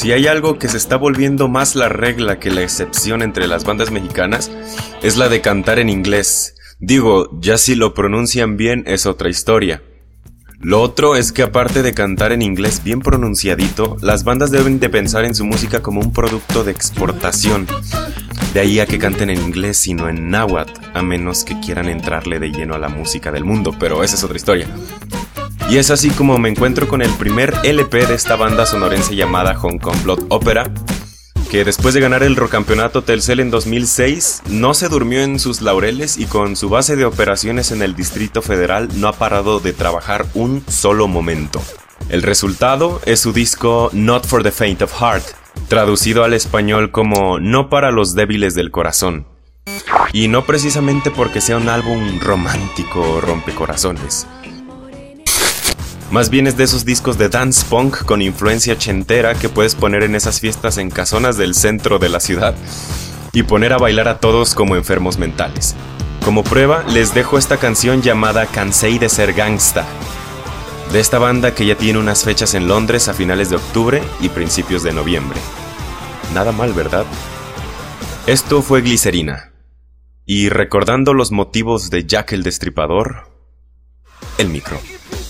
si hay algo que se está volviendo más la regla que la excepción entre las bandas mexicanas, es la de cantar en inglés. Digo, ya si lo pronuncian bien es otra historia. Lo otro es que aparte de cantar en inglés bien pronunciadito, las bandas deben de pensar en su música como un producto de exportación. De ahí a que canten en inglés sino en náhuatl, a menos que quieran entrarle de lleno a la música del mundo, pero esa es otra historia. Y es así como me encuentro con el primer LP de esta banda sonorense llamada Hong Kong Blood Opera, que después de ganar el Rocampeonato Telcel en 2006, no se durmió en sus laureles y con su base de operaciones en el Distrito Federal no ha parado de trabajar un solo momento. El resultado es su disco Not for the Faint of Heart, traducido al español como No para los débiles del corazón. Y no precisamente porque sea un álbum romántico o rompecorazones. Más bien es de esos discos de dance punk con influencia ochentera que puedes poner en esas fiestas en casonas del centro de la ciudad y poner a bailar a todos como enfermos mentales. Como prueba, les dejo esta canción llamada Cansei de ser gangsta, de esta banda que ya tiene unas fechas en Londres a finales de octubre y principios de noviembre. Nada mal, ¿verdad? Esto fue Glicerina. Y recordando los motivos de Jack el Destripador, el micro.